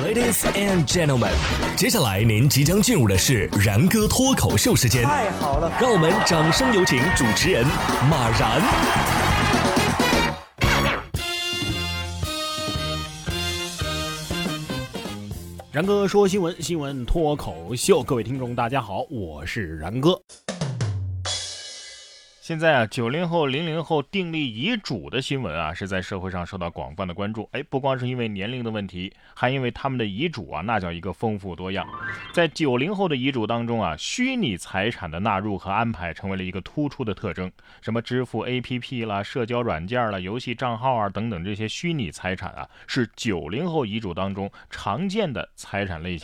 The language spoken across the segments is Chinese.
Ladies and gentlemen， 接下来您即将进入的是然哥脱口秀时间。 太好了， 让我们掌声有请主持人马然。 然哥说新闻，新闻脱口秀，各位听众大家好，我是然哥。现在啊，90后、00后订立遗嘱的新闻啊，是在社会上受到广泛的关注。不光是因为年龄的问题，还因为他们的遗嘱啊，那叫一个丰富多样。在90后的遗嘱当中啊，虚拟财产的纳入和安排成为了一个突出的特征。什么支付 APP 啦、社交软件啦、游戏账号啊等等这些虚拟财产啊，是90后遗嘱当中常见的财产类型。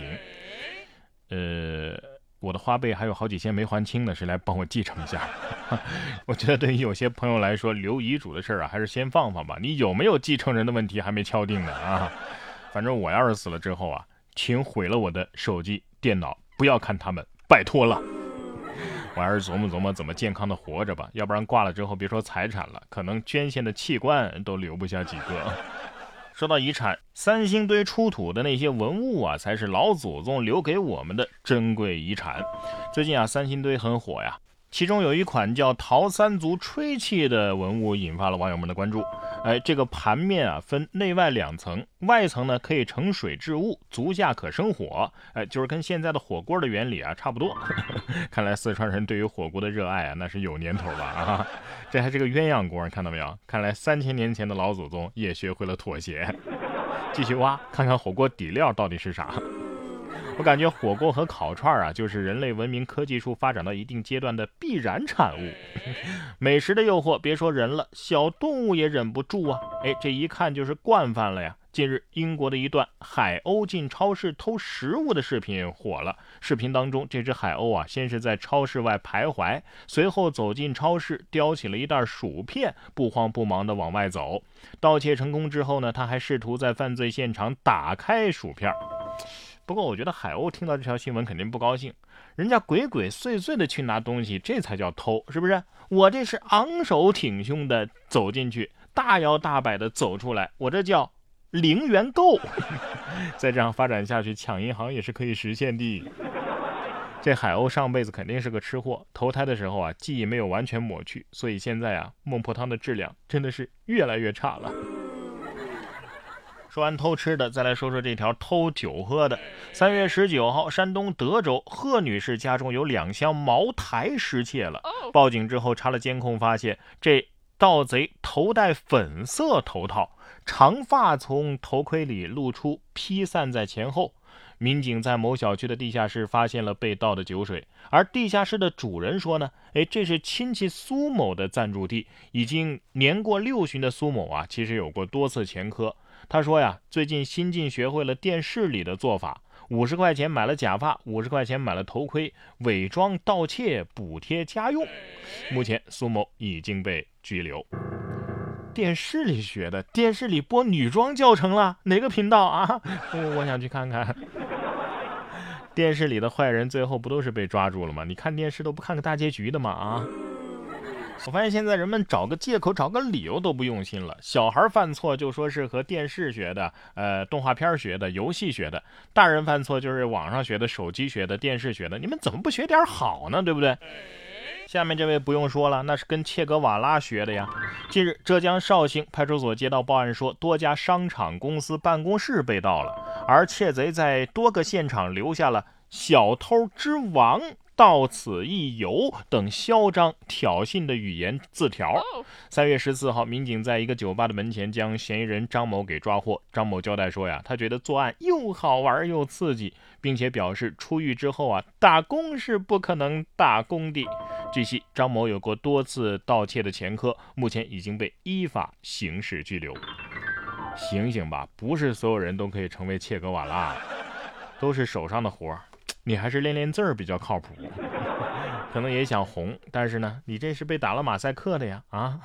我的花呗还有好几千没还清呢，谁来帮我继承一下？我觉得对于有些朋友来说，留遗嘱的事儿啊，还是先放放吧。你有没有继承人的问题还没敲定呢啊？反正我要是死了之后啊，请毁了我的手机、电脑，不要看他们，拜托了。我还是琢磨琢磨怎么健康的活着吧，要不然挂了之后，别说财产了，可能捐献的器官都留不下几个。说到遗产，三星堆出土的那些文物啊，才是老祖宗留给我们的珍贵遗产。最近啊，三星堆很火呀，其中有一款叫陶三足吹器的文物引发了网友们的关注。这个盘面啊分内外两层，外层呢可以盛水置物，足下可生火，就是跟现在的火锅的原理啊差不多。看来四川人对于火锅的热爱啊那是有年头了啊。这还是个鸳鸯锅，看到没有？看来3000年前的老祖宗也学会了妥协。继续挖，看看火锅底料到底是啥。我感觉火锅和烤串啊，就是人类文明科技术发展到一定阶段的必然产物。美食的诱惑，别说人了，小动物也忍不住啊！这一看就是惯犯了呀。近日，英国的一段海鸥进超市偷食物的视频火了。视频当中，这只海鸥啊，先是在超市外徘徊，随后走进超市，叼起了一袋薯片，不慌不忙地往外走。盗窃成功之后呢，他还试图在犯罪现场打开薯片。不过我觉得海鸥听到这条新闻肯定不高兴，人家鬼鬼祟祟的去拿东西，这才叫偷，是不是？我这是昂首挺胸的走进去，大摇大摆的走出来，我这叫零元购。再这样发展下去，抢银行也是可以实现的。这海鸥上辈子肯定是个吃货，投胎的时候啊，记忆没有完全抹去，所以现在啊，孟婆汤的质量真的是越来越差了。说完偷吃的，再来说说这条偷酒喝的。3月19号，山东德州贺女士家中有2箱茅台失窃了。报警之后查了监控，发现这盗贼头戴粉色头套，长发从头盔里露出，披散在前后。民警在某小区的地下室发现了被盗的酒水，而地下室的主人说呢，这是亲戚苏某的暂住地，已经年过60旬的苏某啊，其实有过多次前科。他说呀，最近新近学会了电视里的做法，50块钱买了假发，50块钱买了头盔，伪装盗窃补贴家用。目前苏某已经被拘留。电视里学的，电视里播女装教程了，哪个频道啊？我想去看看。电视里的坏人最后不都是被抓住了吗？你看电视都不看个大结局的吗？啊！我发现现在人们找个借口找个理由都不用心了。小孩犯错就说是和电视学的，动画片学的，游戏学的；大人犯错就是网上学的，手机学的，电视学的。你们怎么不学点好呢？对不对？下面这位不用说了，那是跟切格瓦拉学的呀。近日，浙江绍兴派出所接到报案说，多家商场公司办公室被盗了，而窃贼在多个现场留下了小偷之王到此一游等嚣张挑衅的语言字条。3月14号，民警在一个酒吧的门前将嫌疑人张某给抓获。张某交代说呀，他觉得作案又好玩又刺激，并且表示出狱之后啊，打工是不可能打工的。据悉，张某有过多次盗窃的前科，目前已经被依法刑事拘留。醒醒吧，不是所有人都可以成为切格瓦拉，都是手上的活，你还是练练字儿比较靠谱。可能也想红，但是呢，你这是被打了马赛克的呀啊！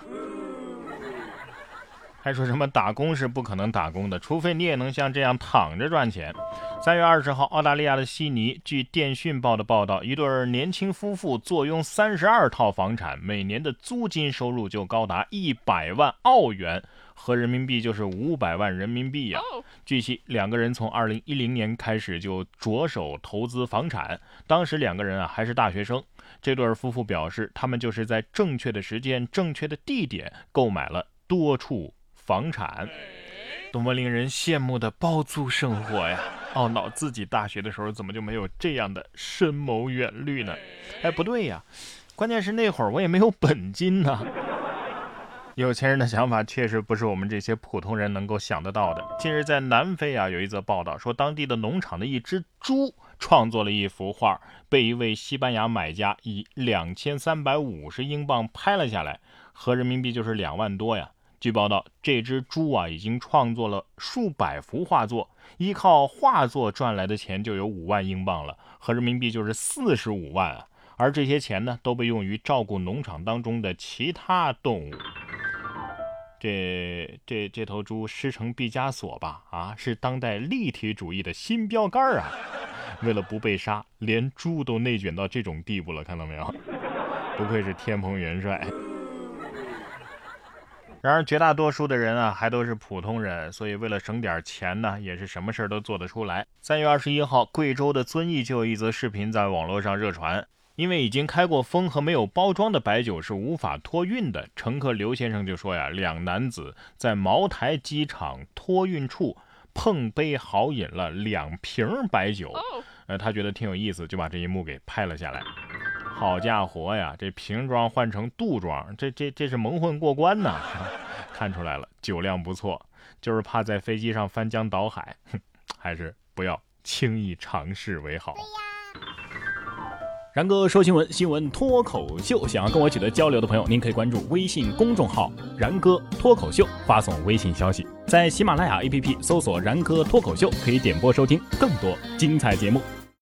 还说什么打工是不可能打工的，除非你也能像这样躺着赚钱。3月20号，澳大利亚的悉尼，据电讯报的报道，一对年轻夫妇坐拥32套房产，每年的租金收入就高达100万澳元。 合人民币就是500万人民币呀。据悉，两个人从2010年开始就着手投资房产，当时两个人还是大学生。这对夫妇表示，他们就是在正确的时间、正确的地点购买了多处房产，多么令人羡慕的包租生活呀！懊恼自己大学的时候怎么就没有这样的深谋远虑呢？不对呀，关键是那会儿我也没有本金呢。有钱人的想法确实不是我们这些普通人能够想得到的。近日在南非有一则报道说，当地的农场的一只猪创作了一幅画，被一位西班牙买家以2350英镑拍了下来，合人民币就是2万多呀。据报道，这只猪已经创作了数百幅画作，依靠画作赚来的钱就有5万英镑了，合人民币就是45万啊。而这些钱呢，都被用于照顾农场当中的其他动物。这头猪师承毕加索吧？是当代立体主义的新标杆啊！为了不被杀，连猪都内卷到这种地步了，看到没有？不愧是天蓬元帅。然而绝大多数的人还都是普通人，所以为了省点钱呢，也是什么事都做得出来。3月21号，贵州的遵义就有一则视频在网络上热传。因为已经开过封和没有包装的白酒是无法托运的，乘客刘先生就说两男子在茅台机场托运处碰杯豪饮了2瓶白酒，他觉得挺有意思，就把这一幕给拍了下来。好家伙呀，这瓶装换成肚装，这是蒙混过关呐！看出来了，酒量不错，就是怕在飞机上翻江倒海，还是不要轻易尝试为好。 然哥说新闻，新闻脱口秀。想要跟我取得交流的朋友，您可以关注微信公众号然哥脱口秀，发送微信消息。在喜马拉雅 APP 搜索然哥脱口秀，可以点播收听更多精彩节目。